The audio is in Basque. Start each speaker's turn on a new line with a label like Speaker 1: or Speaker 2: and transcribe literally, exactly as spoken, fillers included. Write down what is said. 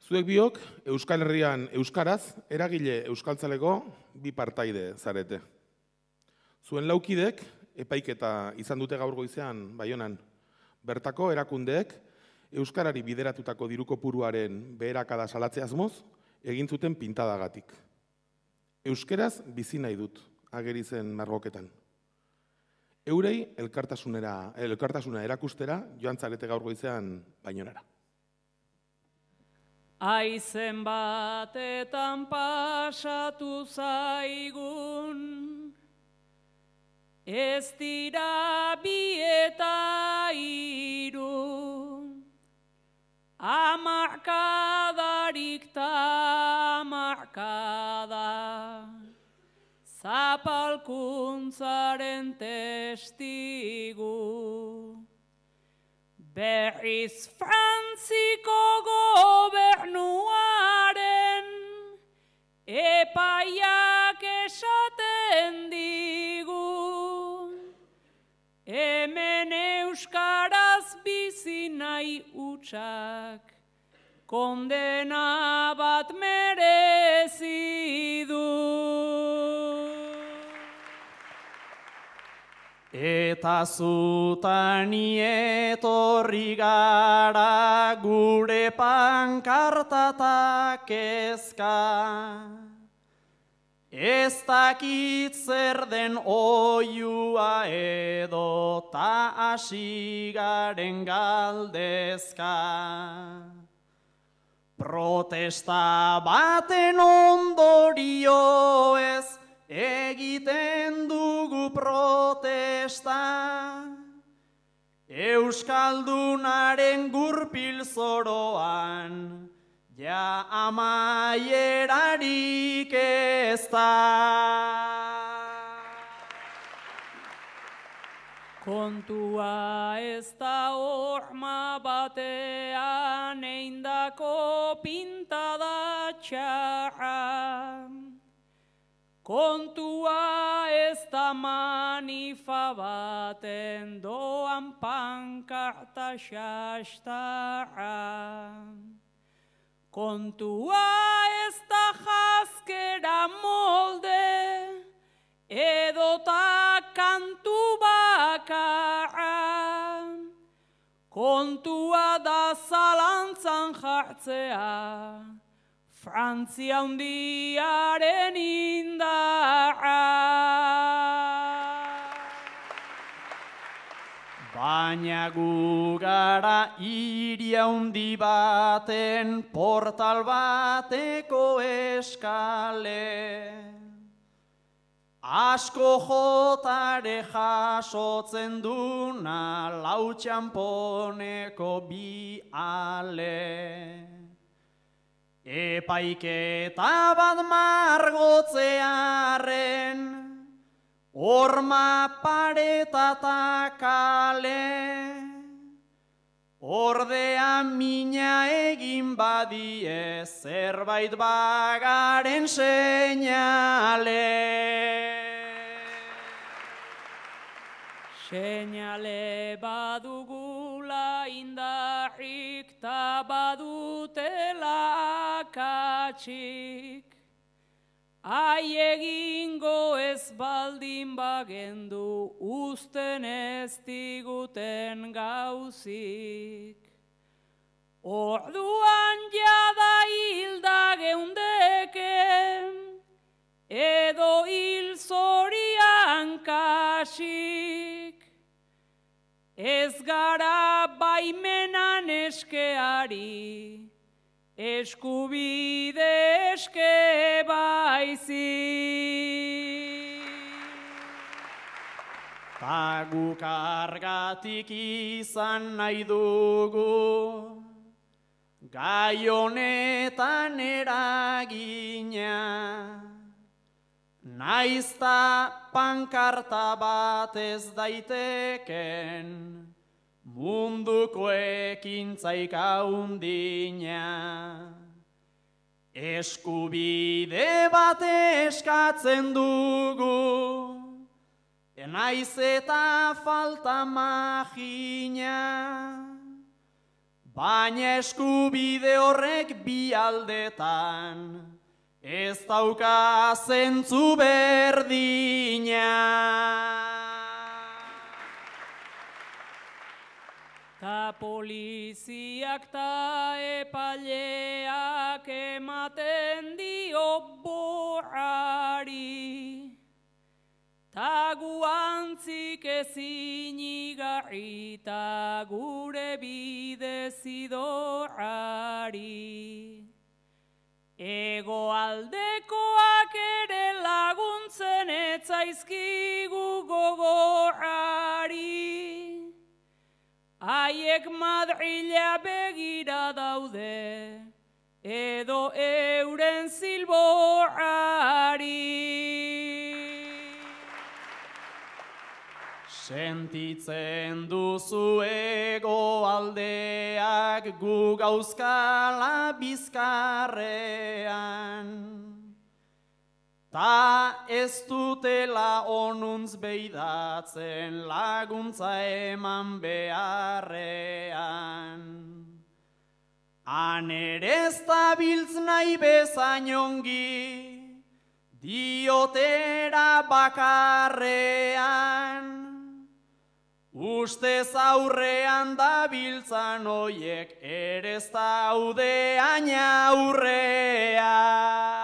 Speaker 1: Zuek biok Euskal Herrian euskaraz, eragile euskaltzaleko bi partaide zarete. Zuen laukidek epaiketa izan dute gaur goizean Baionan. Bertako erakundeek euskarari bideratutako diru kopuruaren beherakada salatze asmoz egin zuten pintadagatik. Euskeraz bizi nahi dut, ageri zen margoketan. Eurei elkartasunera, elkartasuna erakustera joan zarete gaur goizean Baionara.
Speaker 2: Aizen batetan pasatu zaigun, ez dira bi eta hiru, hamarkadarik ta hamarkada, zapalkuntzaren testigu. Berriz Frantziko gobernuaren epaiak esaten digu, hemen euskaraz bizi nahi hutsak kondena bat merezi du. Eta zutani etorri gara gure pankartatak kezka, ez dakit zer den oiua edo ta hasi garen galdezka. Protesta baten ondorio ez egiten dugu protesta, euskaldunaren gurpil zoroan, ja amaierarik ez da. Kontua ez da horma batean eindako pintada txarra, kontua ez da manifa baten doan pankarta xastarra. Kontua ez da jaskera molde edota kantu bakarra. Kontua da zalantzan jartzea Frantzia hundiaren indarra. Baina gu gara hiri handi baten portal bateko eskale. Asko jotare jasotzen duna lau txamponeko bi ale. Epaiketa bat margotzearen, horma pareta kale, ordea mina egin badie zerbait bagaren seinale. Seinale badugula indarrik ta badutela akatsik, aiegingo ez baldin bagendu uzten ez diguten gauzik. Orduan jada hilda geundeke, edo hil zorian kasik, ez gara baimenan eskeari, eskubide eske baizik. Ta guk argatik izan nahi dugu, gai honetan eragina, naizta pankarta bat ez daiteken, munduko ekintzaik haundina. Eskubide bat eskatzen dugu, naiz eta falta magina, baina eskubide horrek bi aldetan, ez dauka zentzu berdina.
Speaker 3: Ta poliziak ta epaileak ematen dio borrari, ta guantzik ezin igarri, ta gure bidez idorrari. Hegoaldekoak ere laguntzen etzaizkigu gogorrari, haiek Madrila begira daude, edo euren zilborrari.
Speaker 2: Sentitzen duzu hegoaldeak gu gauzkala bizkarrean, ta ez dutela onuntz beidatzen laguntza eman beharrean. Han ere ez dabiltz nahi bezain ongi, diotera bakarrean, ustez aurrean dabiltzan oiek ere ez daude hain aurrean.